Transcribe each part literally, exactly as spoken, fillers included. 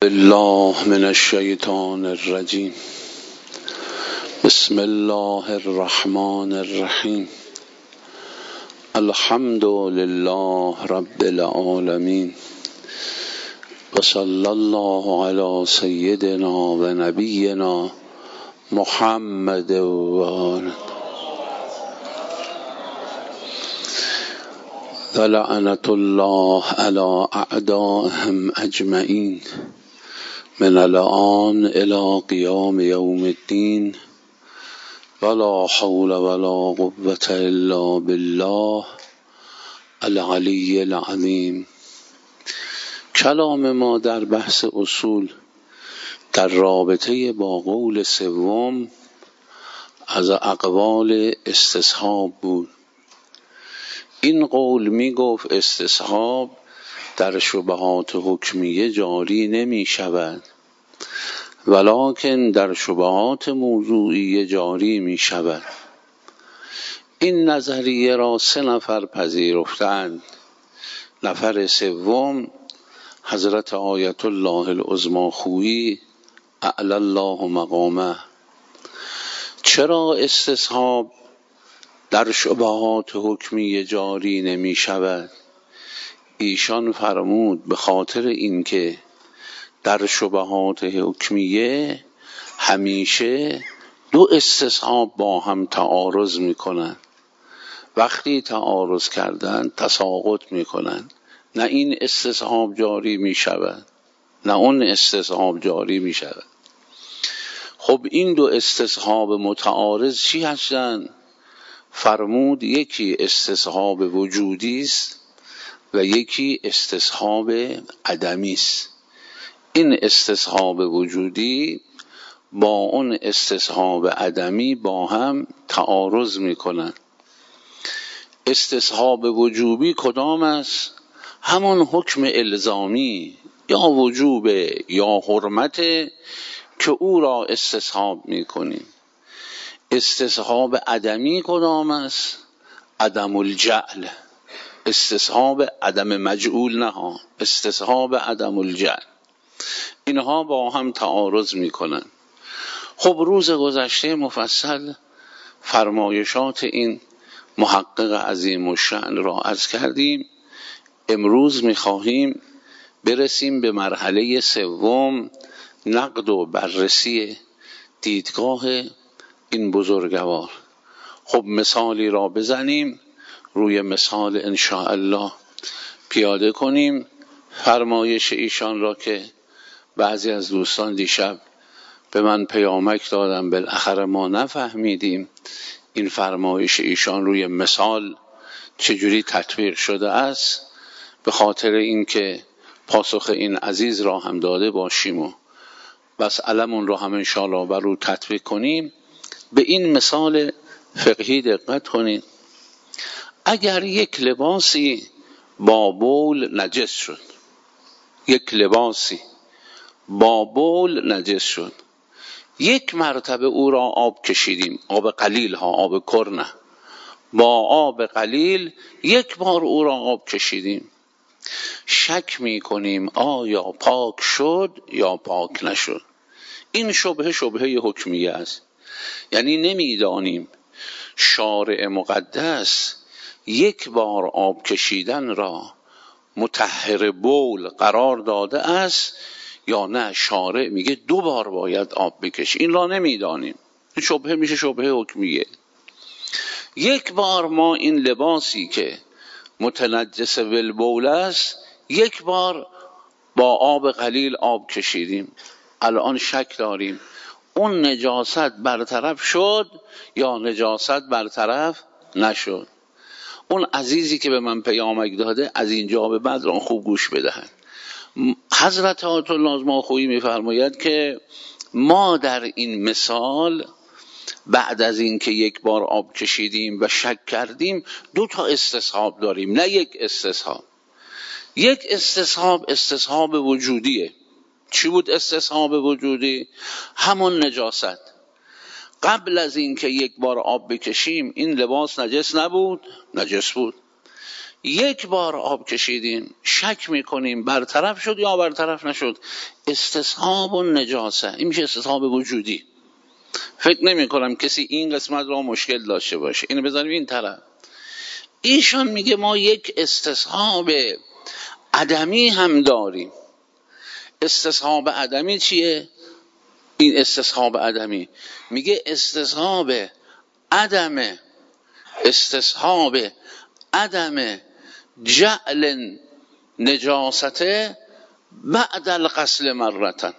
بالله من الشیطان الرجیم. بسم الله الرحمن الرحیم. الحمد لله رب العالمین و صلی الله علی سیدنا و نبینا محمد و آله و لعنت الله علی اعدائهم اجمعین من الآن الی قیام یوم الدین ولا حول ولا قوة الا بالله العلی العظیم. کلام ما در بحث اصول در رابطه با قول سوم از اقوال استصحاب بود. این قول می گفت استصحاب در شبهات حکمیه جاری نمی شود ولکن در شبهات موضوعیه جاری می شود. این نظریه را سه نفر پذیرفتند. نفر سوم حضرت آیت الله العظمی خویی اعلی الله مقامه. چرا استصحاب در شبهات حکمیه جاری نمی شود؟ ایشان فرمود به خاطر اینکه در شبهات حکمیه همیشه دو استصحاب با هم تعارض میکنند. وقتی تعارض کردند تساقط میکنند. نه این استصحاب جاری میشود نه اون استصحاب جاری میشود. خب این دو استصحاب متعارض چی هستند؟ فرمود یکی استصحاب وجودی است و یکی استصحاب عدمی است. این استصحاب وجودی با اون استصحاب عدمی با هم تعارض میکنند. استصحاب وجوبی کدام است؟ همان حکم الزامی یا وجوب یا حرمت که او را استصحاب میکنیم. استصحاب عدمی کدام است؟ عدم الجعل. استصحاب عدم مجعول نه ها، استصحاب عدم الجعل. اینها با هم تعارض میکنن. خب روز گذشته مفصل فرمایشات این محقق عظیم الشأن را عرض کردیم. امروز میخواهیم برسیم به مرحله سوم، نقد و بررسی دیدگاه این بزرگوار. خب مثالی را بزنیم، روی مثال انشاءالله پیاده کنیم فرمایش ایشان را که بعضی از دوستان دیشب به من پیامک دادن بالاخره ما نفهمیدیم این فرمایش ایشان روی مثال چجوری تطبیق شده است. به خاطر اینکه پاسخ این عزیز را هم داده باشیم و بس علمون را هم انشاءالله بر رو تطبیق کنیم. به این مثال فقهی دقت کنید. اگر یک لباسی با بول نجس شد، یک لباسی با بول نجس شد، یک مرتبه او را آب کشیدیم، آب قلیل ها، آب کر نه، با آب قلیل یک بار او را آب کشیدیم، شک می کنیم آیا پاک شد یا پاک نشد. این شبهه شبهه حکمیه است. یعنی نمیدانیم شارع مقدس یک بار آب کشیدن را مطهر بول قرار داده است یا نه شارع میگه دو بار باید آب بکشی. این را نمیدانیم. این شبهه میشه شبهه حکمیه. یک بار ما این لباسی که متنجس بالبول است یک بار با آب قلیل آب کشیدیم، الان شک داریم اون نجاست برطرف شد یا نجاست برطرف نشد. اون عزیزی که به من پیامک داده از اینجا به بعد را خوب گوش بدهند. حضرت آیت الله العظمی خویی میفرماید که ما در این مثال بعد از اینکه یک بار آب کشیدیم و شک کردیم دو تا استصحاب داریم، نه یک استصحاب. یک استصحاب استصحاب وجودیه. چی بود استصحاب وجودی؟ همون نجاست. قبل از اینکه یک بار آب بکشیم این لباس نجس نبود؟ نجس بود. یک بار آب کشیدیم شک میکنیم برطرف شد یا برطرف نشد، استصحاب و نجاسه، این میشه استصحاب وجودی. فکر نمی کنم کسی این قسمت را مشکل داشته باشه. اینو بذاریم این طرف. ایشان میگه ما یک استصحاب عدمی هم داریم. استصحاب عدمی چیه؟ این استصحاب عدمی میگه استصحاب عدم استصحاب عدم جعل نجاست بعد الغسل مرتن.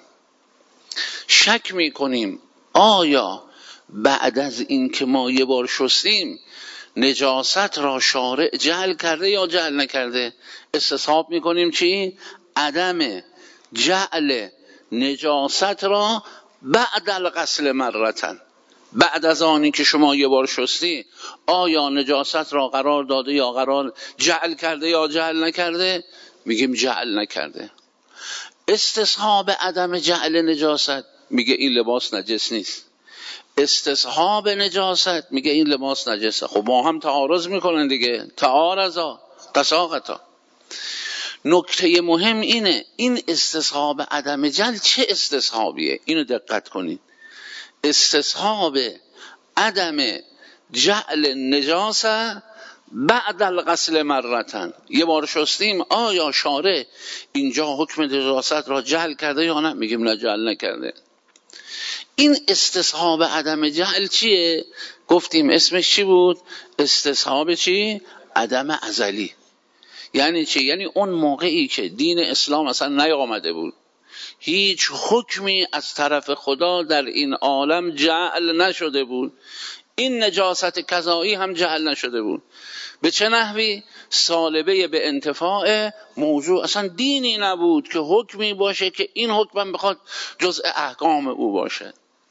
شک میکنیم آیا بعد از این که ما یه بار شستیم نجاست را شارع جعل کرده یا جعل نکرده. استصحاب میکنیم چی؟ عدم جعل نجاست را بعد الغسل مرتن، بعد از آنی که شما یه بار شستی آیا نجاست را قرار داده یا قرار جعل کرده یا جعل نکرده؟ میگیم جعل نکرده. استصحاب عدم جعل نجاست میگه این لباس نجس نیست. استصحاب نجاست میگه این لباس نجسه. خب با هم تعارض میکنن دیگه، تعارضا تساقطا. نکته مهم اینه این استصحاب عدم جعل چه استصحابیه؟ اینو دقت کنید. استصحاب عدم جعل نجاسه بعد الغسل مرتن، یه بار شستیم آیا شارع اینجا حکم نجاست را جعل کرده یا نه؟ میگیم نه جعل نکرده. این استصحاب عدم جعل چیه؟ گفتیم اسمش چی بود؟ استصحاب چی؟ عدم ازلی. یعنی چی؟ یعنی اون موقعی که دین اسلام اصلا نیامده بود، هیچ حکمی از طرف خدا در این عالم جعل نشده بود، این نجاست قضایی هم جعل نشده بود. به چه نحوی؟ سالبه به انتفاع موضوع، اصلا دینی نبود که حکمی باشه که این حکم بخواد جزء احکام او باشه.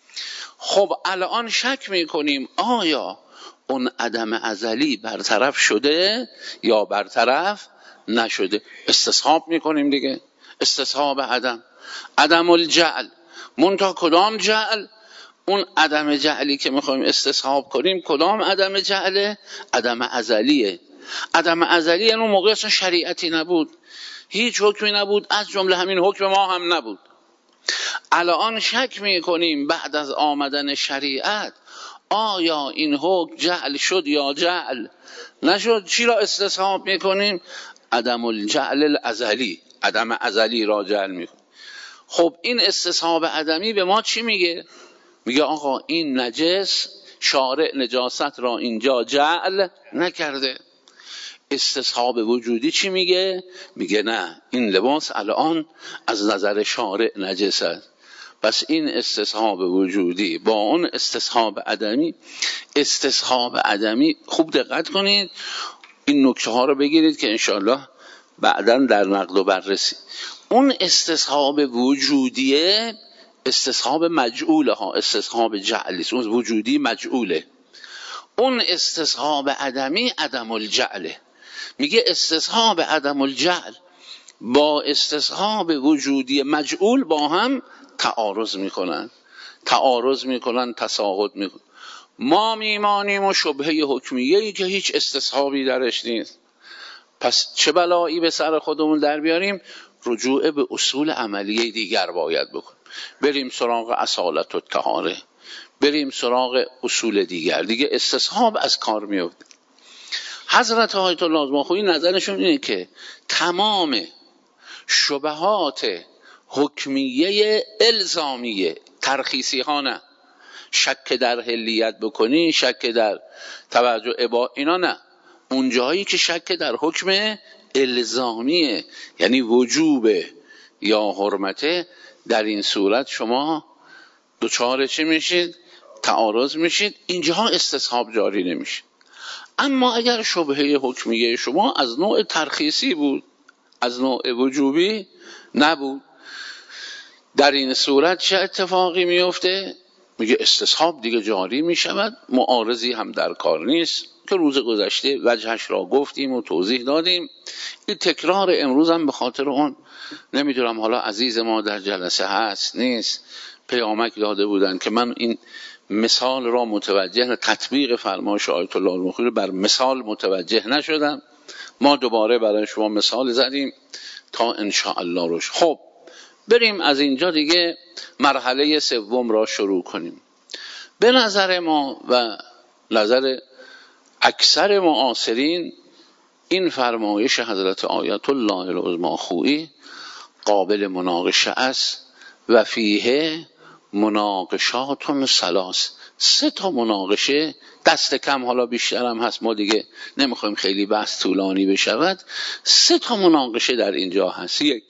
خب الان شک میکنیم آیا اون عدم ازلی برطرف شده یا برطرف نشده. استصحاب میکنیم دیگه، استصحاب عدم عدم الجعل. منتها کدام جعل؟ اون عدم جعلی که میخوایم استصحاب کنیم کدام عدم جعله؟ عدم ازلیه. عدم ازلی یعنی اون موقع اصلا شریعتی نبود، هیچ حکمی نبود، از جمله همین حکم ما هم نبود. الان شک میکنیم بعد از آمدن شریعت آیا این حکم جعل شد یا جعل نشد. چی را استصحاب میکنیم؟ عدم الجعل الازلی، عدم ازلی را جعل میکنیم. خب این استصحاب عدمی به ما چی میگه؟ میگه آقا این نجس، شارع نجاست را اینجا جعل نکرده. استصحاب وجودی چی میگه؟ میگه نه این لباس الان از نظر شارع نجس است. پس این استصحاب وجودی با اون استصحاب عدمی، استصحاب عدمی خوب دقت کنید این نکته ها رو بگیرید که انشالله بعداً در نقد و بررسی. اون استصحاب وجودیه استصحاب مجعوله ها، استصحاب جعلی، اون وجودی مجعوله. اون استصحاب عدمی عدم الجعله. میگه استصحاب عدم الجعل با استصحاب وجودی مجعول با هم تعارض میکنن، تعارض میکنن، تساقط میکنن. ما میمانیم و شبهه حکمیه‌ای که هیچ استصحابی درش نیست. پس چه بلایی به سر خودمون در بیاریم؟ رجوع به اصول عملیه دیگر باید بکنیم، بریم سراغ اصالت و طهاره، بریم سراغ اصول دیگر، دیگه استصحاب از کار میفته. حضرت آیت الله الماخوذی نظرشون اینه که تمام شبهات حکمیه الزامیه، ترخیصی ها نه، شک در حلیت بکنی، شک در توجه ابا اینا نه، اون جایی که شک در حکم الزامیه یعنی وجوب یا حرمته، در این صورت شما دوچار چی میشید؟ تعارض میشید، اینجاها استصحاب جاری نمیشه. اما اگر شبهه حکمیه شما از نوع ترخیصی بود، از نوع وجوبی نبود، در این صورت چه اتفاقی میفته؟ میگه استصحاب دیگه جاری میشود، معارضی هم در کار نیست که روز گذشته وجهش را گفتیم و توضیح دادیم. این تکرار امروز هم به خاطر اون نمیدونم حالا عزیز ما در جلسه هست نیست، پیامک داده بودن که من این مثال را متوجه، تطبیق فرمایش آیت الله الماخوذی بر مثال متوجه نشدم، ما دوباره برای شما مثال زدیم تا انشاءالله روش. خب بریم از اینجا دیگه مرحله سوم را شروع کنیم. به نظر ما و نظر اکثر معاصرین این فرمایش حضرت آیت الله العظمی خویی قابل مناقشه است و فیه مناقشات ثلاث، سه تا مناقشه دست کم، حالا بیشتر هم هست، ما دیگه نمیخوایم خیلی بحث طولانی بشود. سه تا مناقشه در اینجا هست. یک،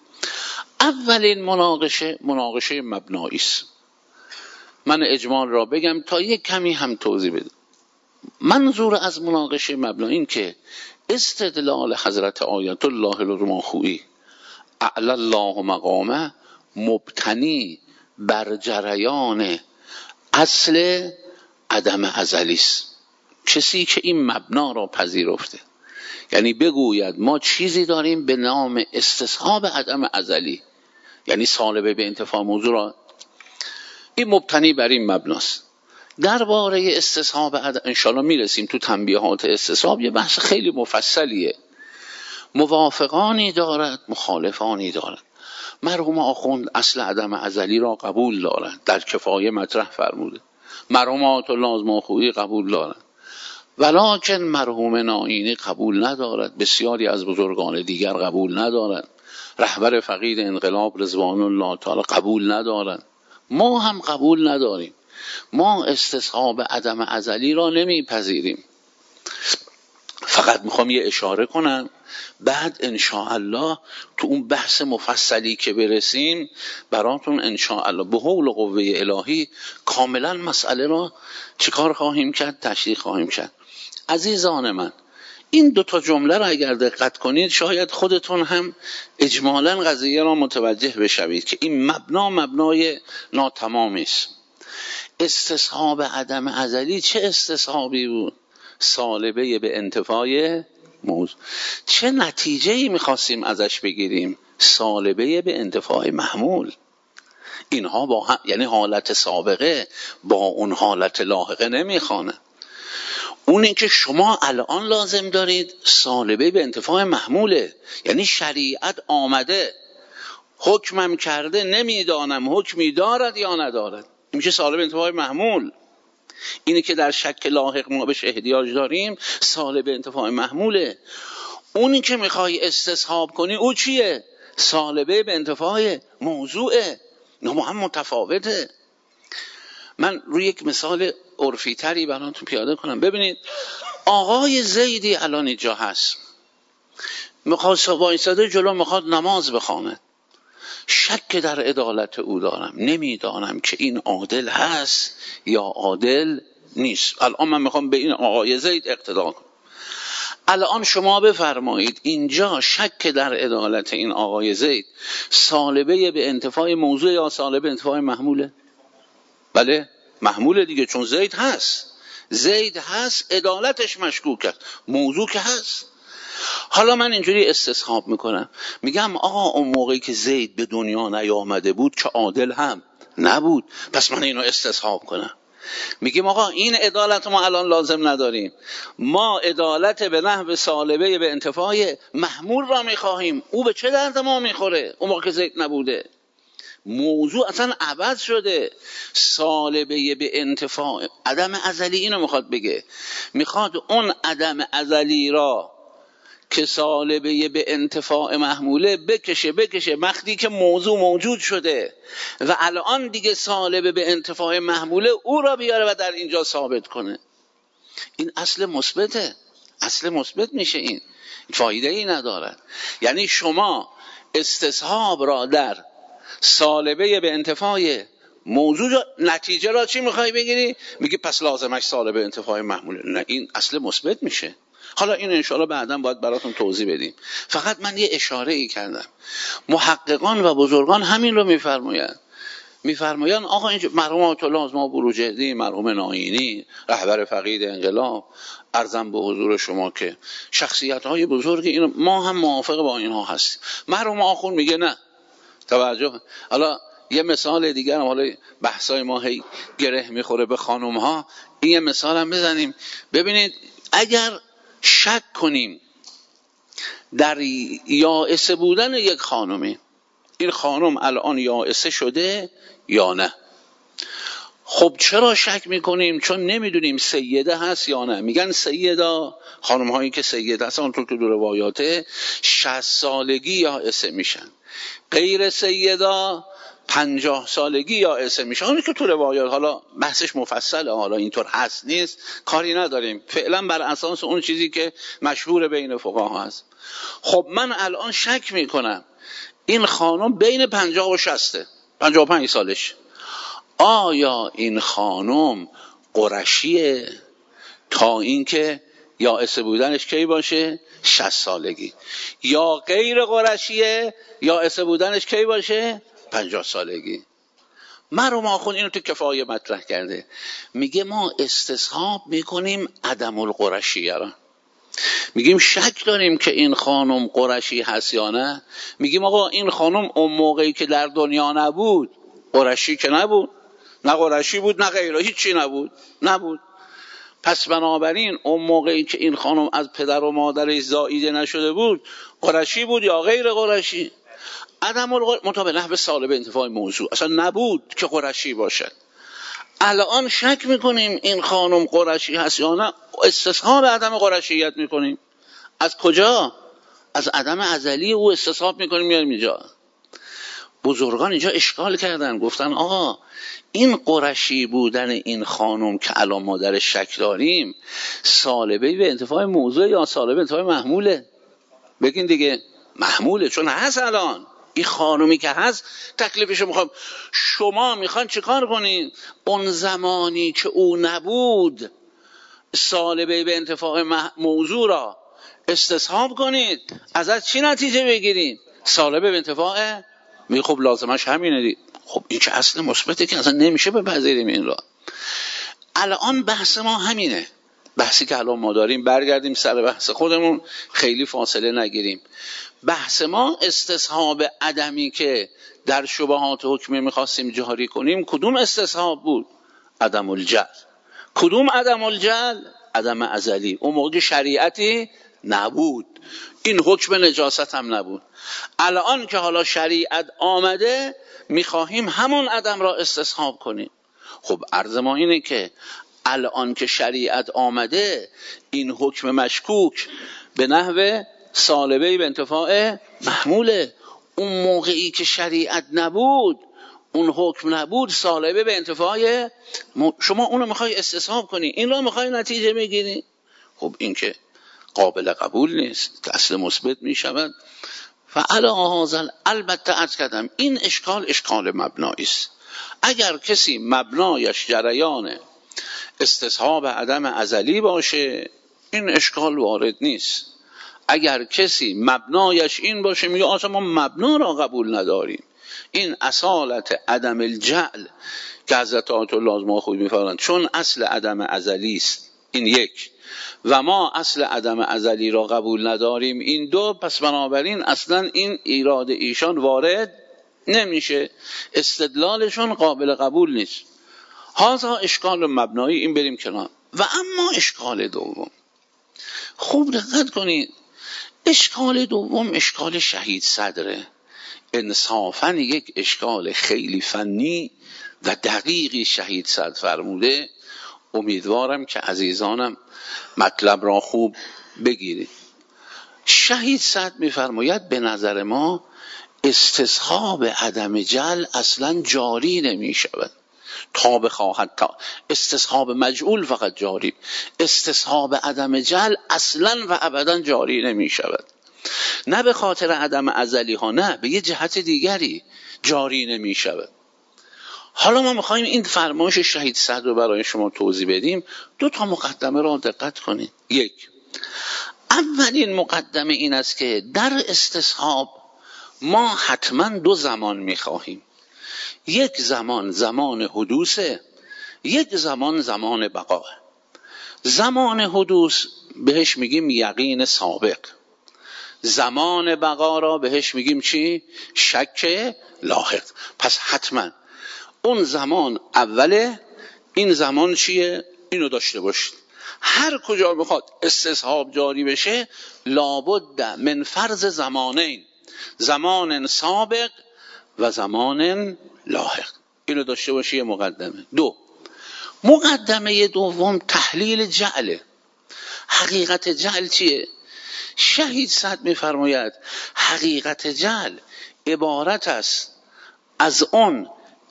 اولین مناقشه مناقشه مبنایی است. من اجمال را بگم تا یک کمی هم توضیح بدم. منظور از مناقشه مبنایی این که استدلال حضرت آیت الله العظمی خویی اعلی الله مقامه مبتنی بر جریان اصل عدم ازلی است. کسی که این مبنا را پذیرفته، یعنی بگوید ما چیزی داریم به نام استصحاب عدم ازلی، یعنی سالبه به انتفاع موضوع را، این مبتنی بر این مبناست. درباره استصحاب عدم انشاءالله میرسیم تو تنبیهات استصحاب، یه بحث خیلی مفصلیه، موافقانی دارد مخالفانی دارد. مرحوم آخوند اصل عدم ازلی را قبول دارند، در کفایه مطرح فرموده. مرحوم آیت الله العظمی خویی قبول دارند، ولکن مرحوم ناینی قبول ندارد، بسیاری از بزرگان دیگر قبول ندارند، رهبر فقید انقلاب رضوان الله تعالی قبول ندارند، ما هم قبول نداریم. ما استصحاب عدم ازلی را نمیپذیریم. فقط میخوام یه اشاره کنم، بعد انشاءالله تو اون بحث مفصلی که برسیم براتون انشاءالله به حول و قوه الهی کاملا مسئله را چیکار خواهیم کرد، تشریح خواهیم کرد. عزیزان من، این دوتا جمله را اگر دقت کنید شاید خودتون هم اجمالا قضیه را متوجه بشوید که این مبنا مبنای ناتمامی است. استصحاب عدم ازلی چه استصحابی بود؟ سالبه به انتفاع موضوع. چه نتیجه‌ای می‌خواستیم ازش بگیریم؟ سالبه به انتفاع محمول. اینها با هم، یعنی حالت سابقه با اون حالت لاحقه نمیخوانه. اونی که شما الان لازم دارید سالبه به انتفاع محموله، یعنی شریعت آمده حکمم کرده، نمیدانم حکمی دارد یا ندارد، این میشه سالبه انتفاع محمول. اینی که در شک لاحق ما بهش احتیاج داریم سالبه انتفاع محموله. اونی که میخوای استصحاب کنی او چیه؟ سالبه به انتفاع موضوعه. نه هم متفاوته. من روی یک مثال عرفی تری براتون پیاده کنم. ببینید آقای زیدی الان اینجا هست، میخواد وایساده جلو، میخواد نماز بخونه، شک در عدالت او دارم، نمیدانم که این عادل هست یا عادل نیست. الان من میخوام به این آقای زید اقتدا کنم. الان شما بفرمایید اینجا شک در عدالت این آقای زید سالبه به انتفاع موضوع یا سالبه انتفاع محموله؟ بله محموله دیگه، چون زید هست، زید هست، عدالتش مشکوک است، موضوع که هست. حالا من اینجوری استصحاب میکنم، میگم آقا اون موقعی که زید به دنیا نیامده بود که عادل هم نبود، پس من اینو استصحاب کنم. میگیم آقا این عدالت ما الان لازم نداریم، ما عدالت به نحو سالبه به انتفاع محمول را میخواهیم. او به چه درد ما میخوره اون موقع که زید نبوده؟ موضوع اصلا عوض شده. سالبه به انتفاع عدم ازلی اینو میخواد بگه، میخواد اون عدم ازلی را که سالبه به انتفاع محموله بکشه بکشه وقتی که موضوع موجود شده و الان دیگه سالبه به انتفاع محموله او را بیاره و در اینجا ثابت کنه. این اصل مثبته، اصل مثبت میشه، این فایده ای ندارد. یعنی شما استصحاب را در سالبه به انتفاع موضوع نتیجه را چی میخوای بگیری؟ میگی پس لازمش سالبه انتفاع محموله. نه، این اصل مثبت میشه. حالا این انشاءالله بعداً باید براتون توضیح بدیم. فقط من یه اشاره ای کردم. محققان و بزرگان همین رو میفرمایند. میفرمایند آقا این مرحوم آیت الله العظمی بروجردی، مرحوم ناینی، رهبر فقید انقلاب، عرضم به حضور شما که شخصیت های بزرگی، اینو ما هم موافق با اینها هستیم. مرحوم آخوند میگه نه. توجه. حالا یه مثال دیگر هم، حالا بحثای ما هی گره میخوره به خانم ها، این یه مثال هم بزنیم. ببینید اگر شک کنیم در یائسه بودن یک خانمی. این خانم الان یائسه شده یا نه؟ خب چرا شک میکنیم؟ چون نمیدونیم سیده هست یا نه. میگن سیدا، خانم هایی که سیده هستن اونطور که دو روایاته شصت سالگی یائسه میشن، غیر سیدا پنجاه سالگی یائسه میشن. اونی که تو روایات حالا بحثش مفصله، حالا اینطور هست نیست کاری نداریم، فعلا بر اساس اون چیزی که مشهور بین فقها هست. خب من الان شک میکنم این خانم بین پنجاه و شسته، پنجاه و پنج سالش، آیا این خانم قرشیه تا اینکه یائسه بودنش کی باشه؟ شصت سالگی، یا غیر قرشیه یائسه بودنش کی باشه؟ پنجاه سالگی. مرحوم آخوند اینو تو کفایه مطرح کرده، میگه ما استصحاب میکنیم عدم القرشیه را، میگیم شک داریم که این خانم قرشی هست یا نه. میگیم آقا این خانم اون موقعی که در دنیا نبود قرشی که نبود، نه قرشی بود نه غیره، هیچی نبود نبود پس بنابراین اون موقعی که این خانم از پدر و مادرش زاییده نشده بود قرشی بود یا غیر قرشی؟ عدم القرشی مطابق نحو سالب انتفاع موضوع اصلا نبود که قرشی باشد. الان شک میکنیم این خانم قرشی هست یا نه، استصحاب عدم قرشیت میکنیم. از کجا؟ از عدم ازلی او استصحاب میکنیم میاریم اینجا. بزرگان اینجا اشکال کردن، گفتن آقا این قرشی بودن این خانم که الان ما در شک داریم سالبه به انتفاع موضوع یا سالبه انتفاع محموله؟ بگین دیگه. محموله، چون هست الان این خانومی که هست تکلیفشو میخوام. شما میخوان چیکار کنین؟ اون زمانی که او نبود سالبه به انتفاع موضوع را استصحاب کنید، ازش چی نتیجه بگیرید؟ سالبه به انتفاع می. خب لازمش همینه دی. خب این که اصل مثبته که اصلا نمیشه بپذیریم این را. الان بحث ما همینه، بحثی که الان ما داریم. برگردیم سر بحث خودمون، خیلی فاصله نگیریم. بحث ما استصحاب عدمی که در شبهات حکمی میخواستیم جاری کنیم کدوم استصحاب بود؟ عدم الجهل. کدوم عدم الجهل؟ عدم ازلی. اون موقع شریعتی نبود، این حکم نجاست هم نبود. الان که حالا شریعت آمده میخواهیم همون عدم را استصحاب کنیم. خب عرض ما اینه که الان که شریعت آمده این حکم مشکوک به نحو سالبه به انتفاع محموله. اون موقعی که شریعت نبود، اون حکم نبود، سالبه به انتفاع م... شما اونو میخوای استصحاب کنی، این را میخوای نتیجه میگیری. خب این که قابل قبول نیست، اصل مثبت میشود. فعلا هذا البته عرض کردم این اشکال اشکال مبنایی است. اگر کسی مبنایش جریان استصحاب عدم ازلی باشه این اشکال وارد نیست. اگر کسی مبنایش این باشه میگه آسا ما مبنا را قبول نداریم، این اصالت عدم الجعل که حضرت آیت الله لازم خود میفرمایند چون اصل عدم ازلی است، این یک، و ما اصل عدم ازلی را قبول نداریم، این دو، پس بنابراین اصلا این ایراد ایشان وارد نمیشه، استدلالشون قابل قبول نیست. هذا اشکال مبنایی، این بریم کنار. و اما اشکال دوم، خوب دقت کنید، اشکال دوم اشکال شهید صدره. انصافاً یک اشکال خیلی فنی و دقیقی شهید صدر فرموده. امیدوارم که عزیزانم مطلب را خوب بگیرید. شهید صدر میفرماید به نظر ما استصحاب عدم جعل اصلا جاری نمی شود تا بخواهد تا استصحاب مجعول فقط جاری، استصحاب عدم جعل اصلا و ابدا جاری نمی شود. نه به خاطر عدم ازلی ها، نه به یه جهت دیگری جاری نمی شود. حالا ما میخواییم این فرمایش شهید صدر رو برای شما توضیح بدیم. دو تا مقدمه را دقت کنید. یک، اولین مقدمه این است که در استصحاب ما حتما دو زمان میخواهیم، یک زمان زمان حدوثه، یک زمان زمان بقا. زمان حدوث بهش میگیم یقین سابق، زمان بقا را بهش میگیم چی؟ شک لاحق. پس حتما اون زمان اوله، این زمان چیه؟ اینو داشته باشید. هر کجا بخواد استصحاب جاری بشه لابد من فرض زمانین، زمان سابق و زمان لاحق. اینو داشته باشی. مقدمه دو، مقدمه دوم تحلیل جعله. حقیقت جعل چیه؟ شهید صد میفرماید حقیقت جعل عبارت است از اون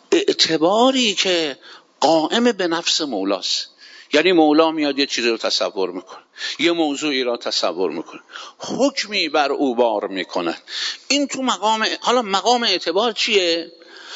اعتباری که قائم به نفس مولاست. یعنی مولا میاد یه چیزی رو تصور میکنه، یه موضوعی را تصور میکنه، حکمی بر او بار میکنه. این تو مقام. حالا مقام اعتبار چیه؟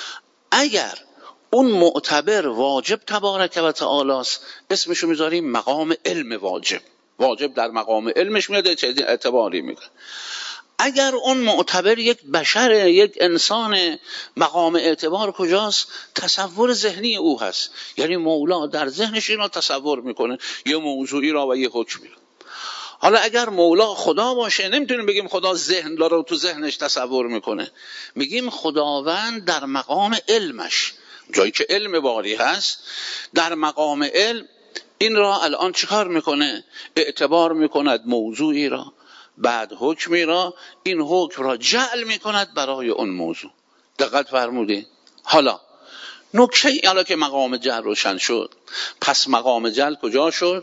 اگر اون معتبر واجب تبارک و تعالی است اسمشو میذاریم مقام علم واجب. واجب در مقام علمش میاد اعتباری میکنه. اگر اون معتبر یک بشر، یک انسان، مقام اعتبار کجاست؟ تصور ذهنی او هست. یعنی مولا در ذهنش این را تصور میکنه، یه موضوعی را و یه حکمی را. حالا اگر مولا خدا باشه نمیتونیم بگیم خدا ذهن داره و تو ذهنش تصور میکنه، میگیم خداوند در مقام علمش، جایی که علم باری هست، در مقام علم این را الان چیکار میکنه؟ اعتبار میکند موضوعی را، بعد حکمی را، این حکم را جعل میکند برای اون موضوع. دقت فرمودی؟ حالا نکته، حالا که مقام جعل روشن شد، پس مقام جعل کجا شد؟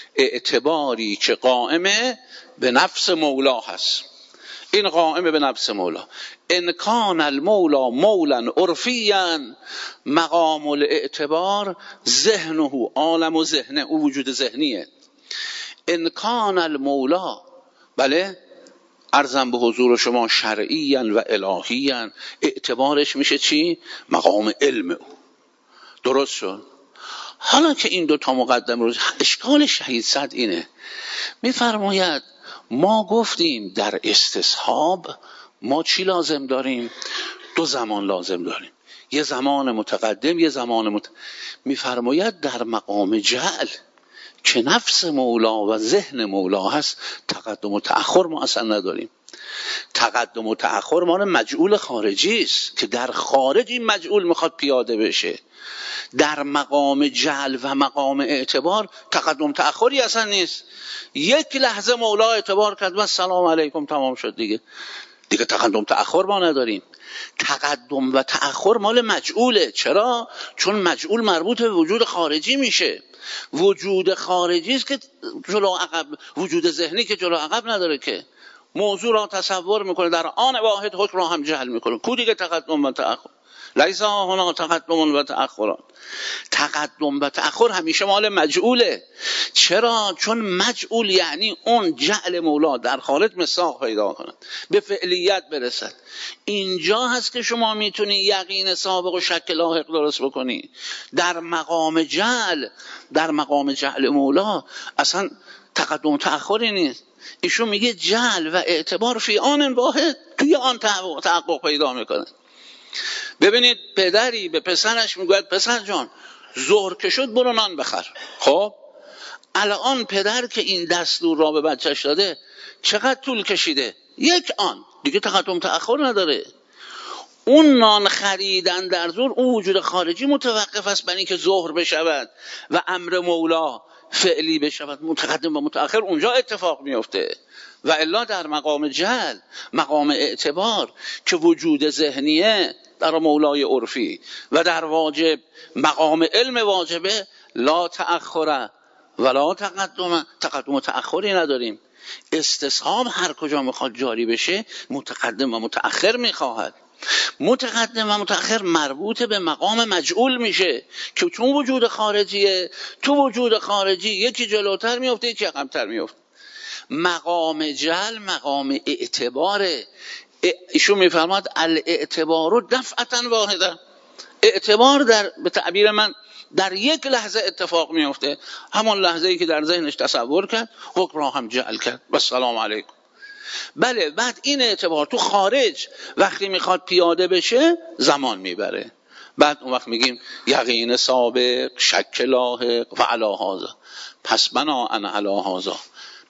اعتباری که قائمه به نفس مولا هست. این قائمه به نفس مولا. ان کان المولا مولا عرفیا مقام الاعتبار ذهنه، عالم و ذهنه، او وجود ذهنیه. ان کان المولا، بله عرضم به حضور شما، شرعیاً و الهیاً، اعتبارش میشه چی؟ مقام علم او. درست شد؟ حالا که این دو تا مقدم رو، اشکال شهید صد اینه، میفرماید ما گفتیم در استصحاب ما چی لازم داریم؟ دو زمان لازم داریم، یه زمان متقدم یه زمان مت... میفرماید در مقام جعل که نفس مولا و ذهن مولا هست تقدم و تأخر ما اصلا نداریم. تقدم و تأخر مال مجعول خارجی است که در خارج این مجعول میخواد پیاده بشه. در مقام جعل و مقام اعتبار تقدم تأخری اصلا نیست. یک لحظه مولا اعتبار کرد و سلام علیکم تمام شد، دیگه دیگه تقدم تأخر ما نداریم. تقدم و تأخر مال مجعوله. چرا؟ چون مجعول مربوط به وجود خارجی میشه. وجود خارجی است که جلو عقب، وجود ذهنی که جلو عقب نداره، که موضوع را تصور میکنه در آن واحد، حکم را هم جعل میکنه. کو دیگه تقدم و تأخر؟ لیس هنا تقدم و تأخر. تقدم و تأخر همیشه مال مجعوله. چرا؟ چون مجعول یعنی اون جعل مولا در خارج مساق پیدا کند، به فعلیت برسد. اینجا هست که شما میتونی یقین سابق و شک لاحق درست بکنی. در مقام جعل، در مقام جعل مولا اصلا تقدم و تأخری نیست. ایشون میگه جعل و اعتبار فی آن واحد، توی آن تحقق پیدا میکنه. ببینید پدری به پسرش میگوید پسر جان ظهر که شد برو نان بخر. خب الان پدر که این دستور را به بچهش داده چقدر طول کشیده؟ یک آن، دیگه تقدم تأخر نداره. اون نان خریدن در ظهر اون وجود خارجی متوقف است بر اینکه ظهر بشود و امر مولا فعلی بشود. متقدم و متأخر اونجا اتفاق میفته. و الا در مقام جعل، مقام اعتبار که وجود ذهنیه در مولای عرفی و در واجب مقام علم واجبه، لا تأخر ولا تقدم، تقدم و تأخری نداریم. استصحاب هر کجا میخواد جاری بشه متقدم و متأخر میخواهد. متقدم و متأخر مربوط به مقام مجعول میشه که چون وجود خارجیه، تو وجود خارجی یکی جلوتر میفته یکی عقب‌تر میفته. مقام جعل مقام اعتباره. ایشون میفرماد الاعتبار دفعتا واحده. اعتبار در به تعبیر من در یک لحظه اتفاق میفته، همون لحظه ای که در ذهنش تصور کرد حکم را هم جعل کرد و سلام علیکم. بله بعد این اعتبار تو خارج وقتی میخواد پیاده بشه زمان میبره. بعد اون وقت میگیم یقین سابق، شک لاحق و علی هذا. پس بنا ان علی هذا،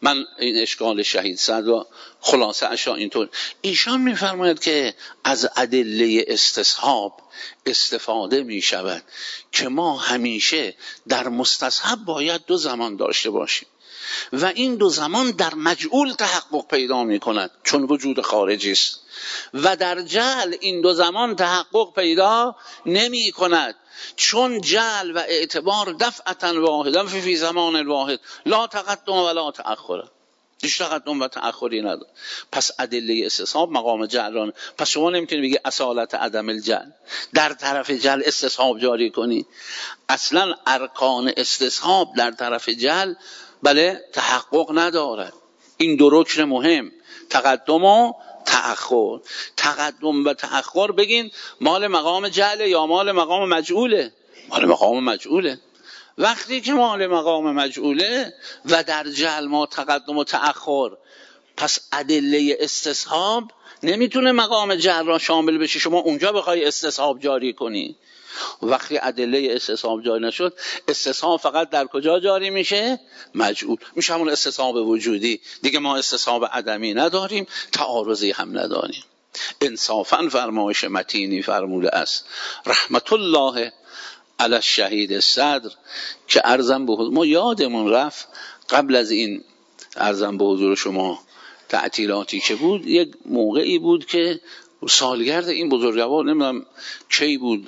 من این اشکال شهید صدر و خلاصه اشا اینطور ایشان میفرماید که از ادله استصحاب استفاده می شود که ما همیشه در مستصحب باید دو زمان داشته باشیم و این دو زمان در مجعول تحقق پیدا می کند چون وجود خارجی است و در جعل این دو زمان تحقق پیدا نمی کند چون جعل و اعتبار دفعتا واحدا فی فی زمان واحد لا تقدم ولا تأخر، هیچ تقدم و تأخری نداره. پس ادله استصحاب مقام جعلان. پس شما نمیتونید بگی اصالت عدم الجعل در طرف جعل استصحاب جاری کنی. اصلا ارکان استصحاب در طرف جعل بله تحقق ندارد. این دو رکن مهم تقدم و تأخر. تقدم و تأخر بگین مال مقام جعل یا مال مقام مجعوله؟ مال مقام مجعوله. وقتی که مال مقام مجعوله و در جعل ما تقدم و تأخر، پس ادله استصحاب نمیتونه مقام جعل را شامل بشه شما اونجا بخوای استصحاب جاری کنی. وقتی ادله استصحاب جاری نشد استصحاب فقط در کجا جاری میشه؟ مجعول میشه، همون استصحاب وجودی دیگه. ما استصحاب عدمی نداریم، تعارضی هم نداریم. انصافا فرمایش متینی فرموده است رحمت الله علی الشهید صدر که عرضم به حضور ما یادمون رفت قبل از این عرضم به حضور شما تعطیلاتی که بود یک موقعی بود که سالگرد این بزرگوار نمیدونم کی بود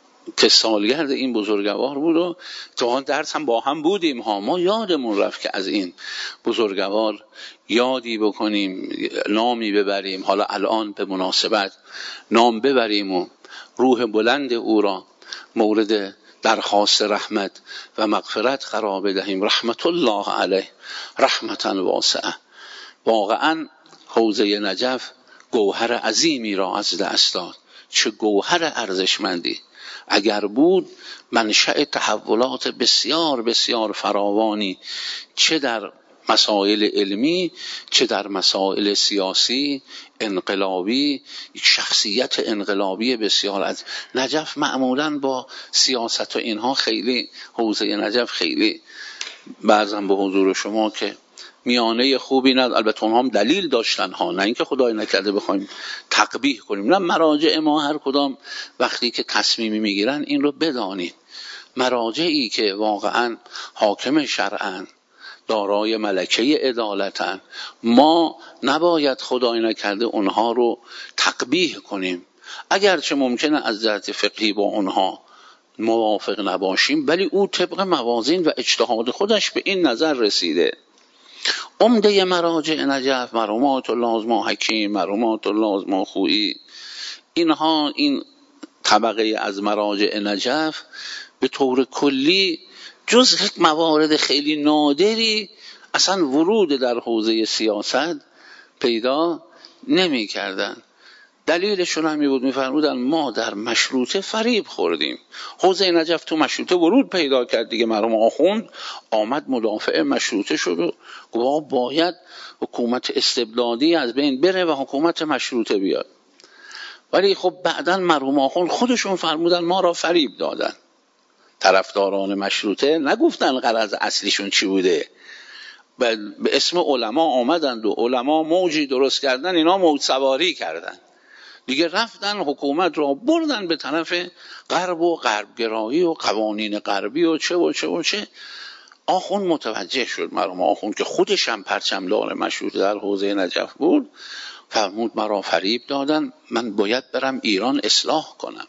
که سالگرد این بزرگوار بود و تو درس هم با هم بودیم ها. ما یادمون رفت که از این بزرگوار یادی بکنیم، نامی ببریم. حالا الان به مناسبت نام ببریم و روح بلند او را مورد درخواست رحمت و مغفرت قرار بدهیم. رحمت الله علیه رحمتا واسعه. واقعا حوزه نجف گوهر عظیمی را از دست داد. چه گوهر ارزشمندی! اگر بود منشأ تحولات بسیار بسیار فراوانی، چه در مسائل علمی چه در مسائل سیاسی انقلابی، شخصیت انقلابی بسیار. از نجف معمولاً با سیاست و اینها خیلی حوزه نجف خیلی بعضا به حضور شما که میانه خوبی ند. البته اونها هم دلیل داشتن ها، نه اینکه خدای نکرده بخوایم تقبیح کنیم. نه، مراجع ما هر کدام وقتی که تصمیمی میگیرن این رو بدانید، مراجعی که واقعا حاکم شرعن دارای ملکه عدالتن، ما نباید خدای نکرده اونها رو تقبیح کنیم. اگرچه ممکنه از جهت فقهی با اونها موافق نباشیم ولی او طبق موازین و اجتهاد خودش به این نظر رسیده. عمده مراجع نجف مرحومات الله حکیم، مرحومات الله خویی، اینها این طبقه از مراجع نجف به طور کلی جز یک موارد خیلی نادری اصلا ورود در حوزه سیاست پیدا نمی کردن. دلیلشون همی بود، میفرمودن ما در مشروطه فریب خوردیم. حوزه نجف تو مشروطه ورود پیدا کرد دیگه. مرحوم آخوند آمد مدافع مشروطه شد و گفت باید حکومت استبدادی از بین بره و حکومت مشروطه بیاد. ولی خب بعداً مرحوم آخوند خودشون فرمودن ما را فریب دادن. طرفداران مشروطه نگفتن غرض اصلیشون چی بوده، به اسم علما آمدند و علما موجی درست کردن، اینا موج سواری کردن دیگه، رفتن حکومت را بردن به طرف غرب و غربگرایی و قوانین غربی و چه و چه و چه. آخوند متوجه شد، مرحوم آخوند که خودش هم پرچمدار مشروطه در حوزه نجف بود، فرمود مرا فریب دادن، من باید برم ایران اصلاح کنم.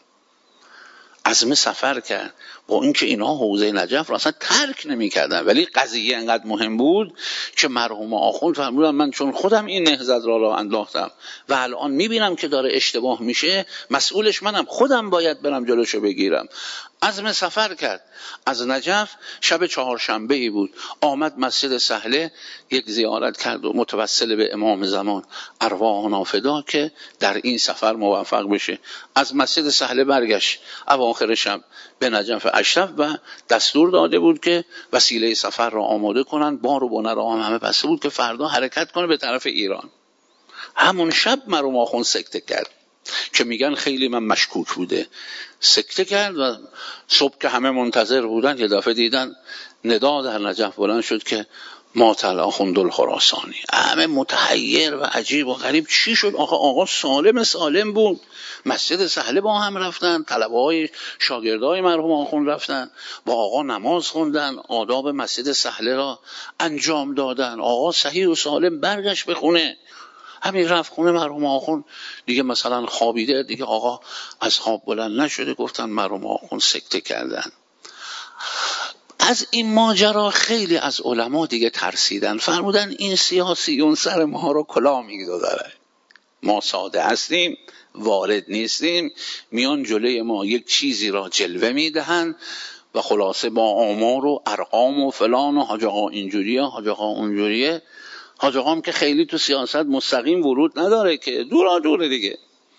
عزم سفر کرد، با اینکه اینا حوزه نجف را اصلا ترک نمی کردن، ولی قضیه انقدر مهم بود که مرحوم آخوند فرمودن من چون خودم این نهضت را راه انداختم و الان می بینم که داره اشتباه میشه، مسئولش منم، خودم باید برم جلوشو بگیرم. عزم سفر کرد از نجف. شب چهارشنبه ای بود، آمد مسجد سهله یک زیارت کرد و متوسل به امام زمان ارواحنا فدا که در این سفر موفق بشه. از مسجد سهله برگشت اواخر شب به نجف اشرف و دستور داده بود که وسیله سفر را آماده کنن، بار و بنه را هم همه بسته بود که فردا حرکت کنه به طرف ایران. همون شب مرحوم آخوند سکته کرد که میگن خیلی من مشکوک بوده. سکته کرد و صبح که همه منتظر بودن یه دفعه دیدن ندا در نجف بلند شد که ماتل آخوند الخراسانی. همه متحیر و عجیب و غریب، چی شد آقا؟ آقا سالم سالم بود، مسجد سهله با هم رفتن، طلبه های شاگردای مرحوم آخوند رفتن با آقا نماز خوندن، آداب مسجد سهله را انجام دادن، آقا صحیح و سالم برگشت به خونه. همین رفت خونه مرحوم آخوند دیگه مثلا خوابیده دیگه، آقا از خواب بلند نشده، گفتن مرحوم آخوند سکته کردن. از این ماجرا خیلی از علما دیگه ترسیدن، فرمودن این سیاسیون سر ما رو کلاه میگذارن، ما ساده هستیم، وارد نیستیم، میان جلوی ما یک چیزی را جلوه میدهن و خلاصه با آمار و ارقام و فلان و حاج آقا اینجوریه حاج آقا اونجوریه. حاج آقا هم که خیلی تو سیاست مستقیم ورود نداره که، دورا دوره دیگه.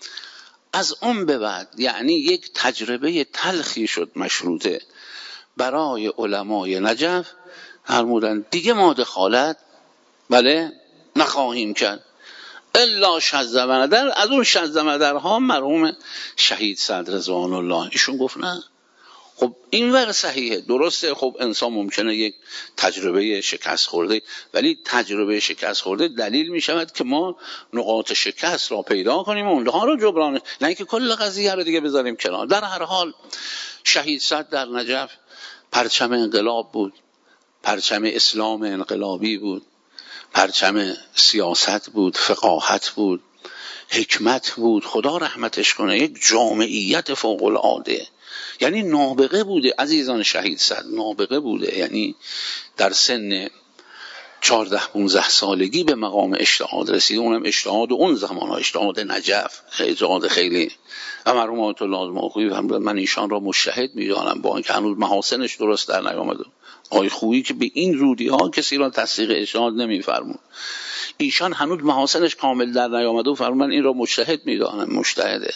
از اون به بعد یعنی یک تجربه تلخی شد مشروطه برای علمای نجف، فرمودن دیگه ما دخالت بله نخواهیم کرد الا شذ مدر. از اون شذ مدرها مرحوم شهید صدر رضوان الله، ایشون گفت نه خب این ور صحیحه، درسته، خب انسان ممکنه یک تجربه شکست خورده، ولی تجربه شکست خورده دلیل می شود که ما نقاط شکست را پیدا کنیم و اونها رو جبران، نه اینکه کل قضیه رو دیگه بذاریم کنار. در هر حال شهید صدر در نجف پرچم انقلاب بود، پرچم اسلام انقلابی بود، پرچم سیاست بود، فقاهت بود، حکمت بود، خدا رحمتش کنه، یک جامعیت فوق العاده، یعنی نابغه بوده عزیزان. شهید صدر نابغه بوده، یعنی در سن چهارده پانزده سالگی به مقام اجتهاد رسید، اونم اجتهاد اون زمان ها، اجتهاد نجف، اجتهاد خیلی. و مرحوم آیت الله آزماخویی من ایشان را مجتهد میدانم، با اینکه هنوز محاسنش درست در نیامده. آقای خویی که به این رودی ها کسی را تصدیق اجتهاد نمیفرمود، ایشان هنوز محاسنش کامل در نیامده و فرمود من این را مجتهد میدانم، مجتهده.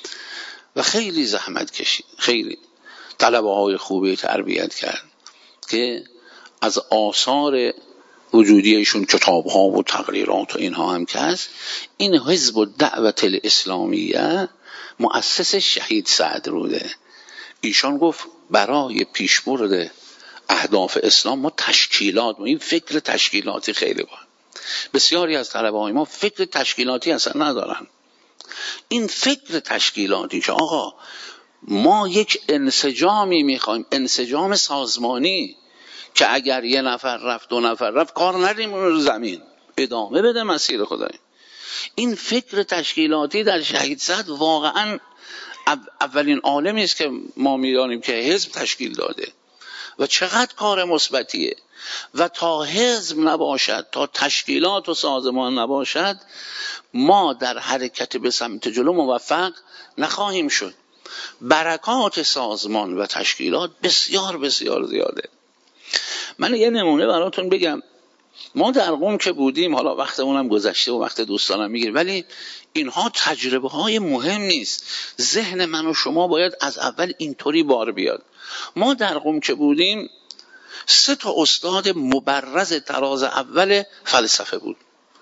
و خیلی زحمت کشید، خیلی طلبه های خوبی تربیت کرد که از آثار وجودی ایشون کتاب ها و تقریرات و اینها هم که هست. این حزب الدعوت الاسلامیه مؤسس شهید صدر بوده. ایشان گفت برای پیشبرد اهداف اسلام ما تشکیلات، این فکر تشکیلاتی خیلی باید. بسیاری از طلبه های ما فکر تشکیلاتی اصلا ندارن. این فکر تشکیلاتی که آقا ما یک انسجامی میخوایم، انسجام سازمانی، که اگر یه نفر رفت دو نفر رفت کار ندیم رو زمین ادامه بده مسیر خدای. این فکر تشکیلاتی در شهید صدر واقعا اولین عالمی است که ما میدانیم که حزب تشکیل داده و چقدر کار مثبتیه. و تا حزب نباشد، تا تشکیلات و سازمان نباشد، ما در حرکت به سمت جلو موفق نخواهیم شد. برکات سازمان و تشکیلات بسیار بسیار زیاده. من یه نمونه براتون بگم. ما در قم که بودیم، حالا وقتمونم گذشته و وقت دوستانم میگیره، ولی اینها تجربه های مهم نیست. ذهن من و شما باید از اول اینطوری بار بیاد. ما در قم که بودیم سه تا استاد مبرز تراز اول فلسفه بود.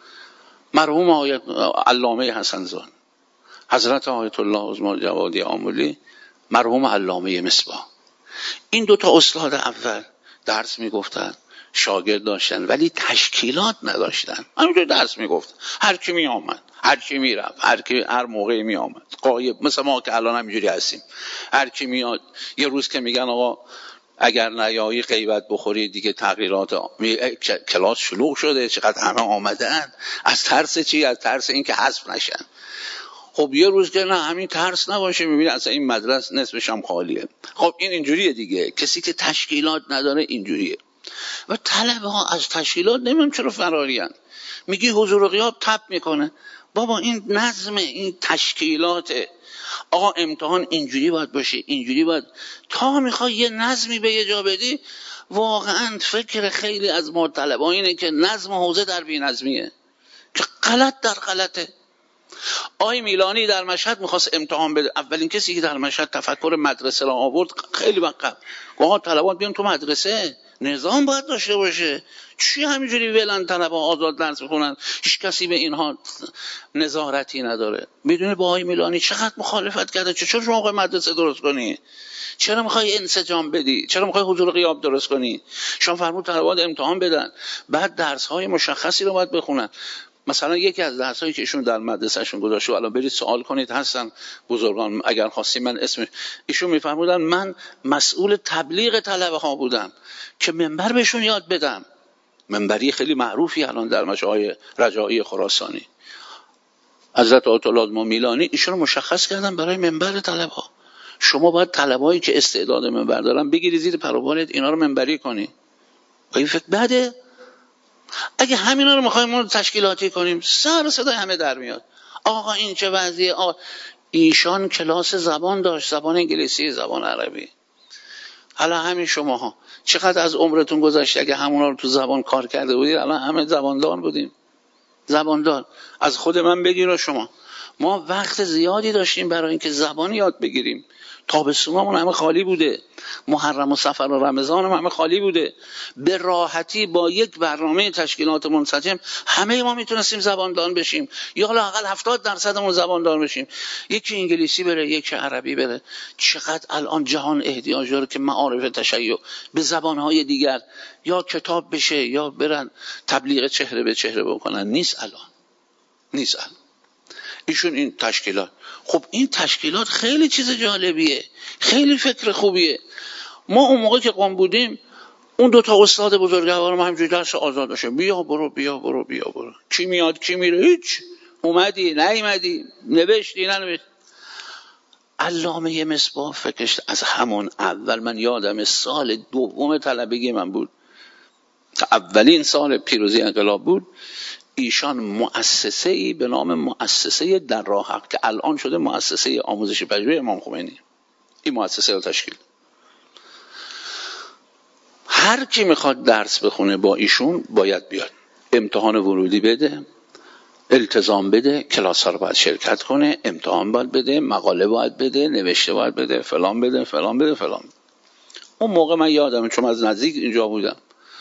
مرحوم آیت علامه حسن زان، حضرت آیت الله عظما جوادی آملی، مرحوم علامه مصباح. این دو تا استاد اول درس میگفتن، شاگرد داشتن، ولی تشکیلات نداشتن. همینجور درس میگفت، هر کی می آمد، هر کی میرفت، هر کی هر موقعی می آمد، غایب، مثل ما که الان همینجوری هستیم. هر کی میاد، یه روز که میگن آقا اگر نیایی غیبت بخوری دیگه تغییرات کلاس شلوغ شده، چقدر همه آمدن، از ترس چی؟ از ترس این که حذف نشن. خب یه روز که نه همین ترس نباشه، میبینی اصلا این مدرسه نصفش هم خالیه. خب این اینجوریه دیگه، کسی که تشکیلات نداره اینجوریه. و طلبه ها از تشکیلات نمیدونم چرا فراریان. میگی حضور و غیاب تپ میکنه، بابا این نظم، این تشکیلات. آقا امتحان اینجوری باید باشه، اینجوری باید، تا میخوای یه نظمی به یه جا بدی. واقعا فکر خیلی از ما طلبه ها اینه که نظم حوزه در بی نظمیه، که غلط در غلطه. آقای میلانی در مشهد میخواست امتحان بده، اولین کسی که در مشهد تفکر مدرسه را آورد خیلی وقت قبل، آقا طلبات بیان تو مدرسه، نظام باید داشته باشه. چی همینجوری ولن طلبا آزاد درس بخونن، هیچ کسی به اینها نظارتی نداره؟ میدونی با آقای میلانی چقدر مخالفت کرده؟ چرا شما میخوای مدرسه درست کنی؟ چرا میخوای انسجام بدی؟ چرا میخوای حضور غیاب درست کنی؟ شما فرمود طلبا امتحان بدن، بعد درس های مشخصی رو باید بخونن. مثلا یکی از درسایی که ایشون در مدرسهشون گذاشته، الان برید سوال کنید، هستن بزرگان اگر خواستیم من اسم ایشون میفرمودن من مسئول تبلیغ طلبه ها بودم که منبر بهشون یاد بدم. منبری خیلی معروفی الان در مجمع رجایی خراسانی، حضرت آیت الله میلانی ایشون رو مشخص کردن برای منبر طلبه ها. شما باید طلبهایی که استعداد منبر دارن بگیری زیر پروبالت، اینا رو منبری کنی. این فکر بده؟ اگه همینا رو میخوایم ما تشکیلاتی کنیم، سر صدای همه در میاد. آقا این چه وضعیه؟ آقا ایشان کلاس زبان داشت، زبان انگلیسی، زبان عربی. حالا همین شماها چقدر از عمرتون گذشته اگه همونا رو تو زبان کار کرده بودید، الان همه زباندار بودیم. زباندار از خود من بگیر و شما، ما وقت زیادی داشتیم برای اینکه زبان یاد بگیریم. تابستونمون همه خالی بوده، محرم و صفر و رمضان هم همه خالی بوده. به راحتی با یک برنامه تشکیلات منسجم همه ما میتونستیم زباندار بشیم، یا لااقل هفتاد درصدمون زباندار بشیم. یکی انگلیسی بره، یکی عربی بره. چقدر الان جهان احتیاج داره که معارف تشیع به زبانهای دیگر یا کتاب بشه یا برن تبلیغ چهره به چهره بکنن. نیست الان، نیست الان. ایشون این تشکیلات، خب این تشکیلات خیلی چیز جالبیه، خیلی فکر خوبیه. ما اون موقع که قم بودیم اون دو تا استاد بزرگوار ما همینجوری درس آزاد داشتن، بیا برو بیا برو بیا برو، کی میاد کی میره، هیچ. اومدی نیومدی، نوشتی ننوشتی. علامه مصباح فکرش از همون اول، من یادم سال دوم طلبگی من بود، اولین سال پیروزی انقلاب بود، ایشان مؤسسه‌ای به نام مؤسسه در راه حق که الان شده مؤسسه آموزش پژوهش امام خمینی، این مؤسسه رو تشکیل. هر کی میخواد درس بخونه با ایشون باید بیاد، امتحان ورودی بده، التزام بده، کلاس ها رو باید شرکت کنه، امتحان باید بده، مقاله باید بده، نوشته باید بده، فلان بده فلان بده فلان. اون موقع من یادمه چون از نزدیک اینجا بودم،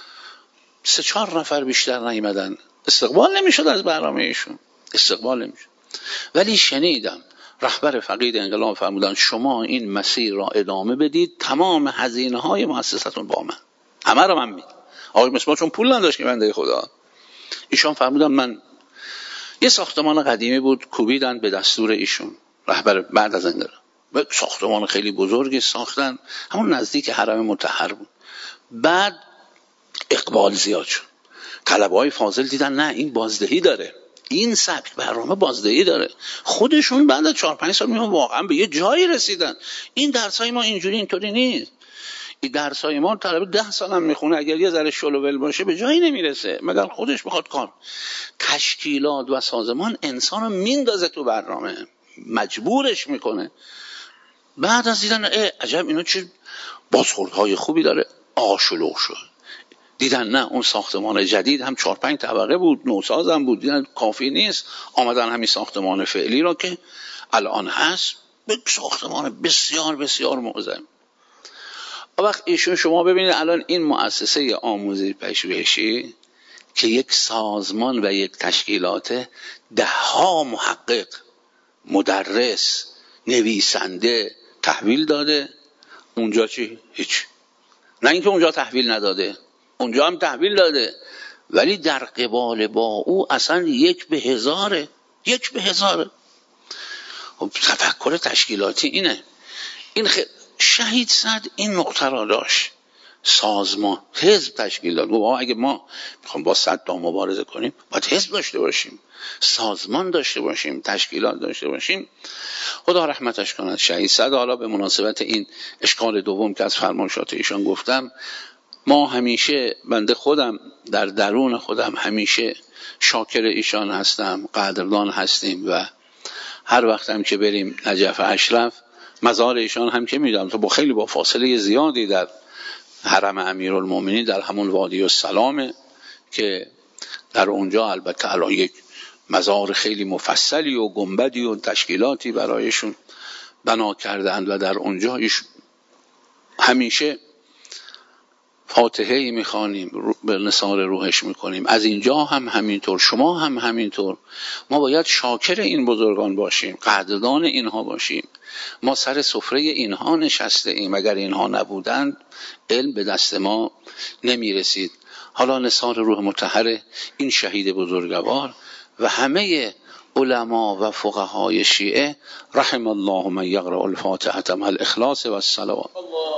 سه چهار نفر بیشتر نیومدن، استقبال نمیشد از برنامه ایشون، استقبال نمیشد. ولی شنیدم رهبر فقید انقلاب فرمودن شما این مسیر را ادامه بدید، تمام هزینه های مؤسستون با من، همه رو من میدم. آقای مصباح چون پول نداشت که بنده خدا، ایشان فرمودن من یه ساختمان قدیمی بود کوبیدن به دستور ایشون، رهبر بعد از انقلاب ساختمان خیلی بزرگی ساختن، همون نزدیک حرم مطهر بود. بعد اقبال زیاد شد، طلبه‌های فاضل دیدن نه این بازدهی داره، این سبک برنامه بازدهی داره. خودشون بعد از چهار پنج سال میون واقعا به یه جایی رسیدن. این درسای ما اینجوری اینطوری نیست، این درسای ما طلبه ده سال هم میخونه اگر یه ذره شلوول باشه به جایی نمیرسه مگر خودش بخواد کار. تشکیلات و سازمان انسان رو میندازه تو برنامه، مجبورش میکنه. بعد از دیدن عجب اینو چه بازخوردهای خوبی داره، آقا شلوغ شد. دیدن نه اون ساختمان جدید هم چهار پنج طبقه بود، نوساز هم بود، دیدن کافی نیست، آمدن همین ساختمان فعلی را که الان هست به ساختمان بسیار بسیار معظم. وقت ایشون شما ببینید الان این مؤسسه آموزش پژوهشی که یک سازمان و یک تشکیلات، ده ها محقق، مدرس، نویسنده تحویل داده، اونجا چی؟ هیچ. نه اینکه اونجا تحویل نداده، اونجا هم تحویل داده، ولی در قبال با او اصلا یک به هزاره، یک به هزاره. خب تفکر تشکیلاتی اینه. این خ... شهید صد این نقطه را داشت، سازمان، حزب تشکیل داد. اگه ما میخوام با صدام مبارزه کنیم باید حزب داشته باشیم، سازمان داشته باشیم، تشکیلات داشته باشیم. خدا رحمتش کند شهید صد. حالا به مناسبت این اشکال دوم که از فرمایشات ایشان گفتم، ما همیشه، بنده خودم در درون خودم همیشه شاکر ایشان هستم، قدردان هستیم و هر وقت هم که بریم نجف اشرف مزار ایشان هم که میدم تو با خیلی با فاصله زیادی در حرم امیرالمومنین در همون وادی السلام که در اونجا البته الان یک مزار خیلی مفصلی و گنبدی و تشکیلاتی برایشون بنا کردند و در اونجا ایشون همیشه فاتحه میخوانیم، به نثار روحش میکنیم. از اینجا هم همینطور، شما هم همینطور. ما باید شاکر این بزرگان باشیم، قدردان اینها باشیم. ما سر سفره اینها نشسته ایم، اگر اینها نبودند علم به دست ما نمیرسید. حالا نثار روح مطهر این شهید بزرگوار و همه علما و فقهای شیعه، رحم الله من یقرأ الفاتحه مع الاخلاص و الصلوات.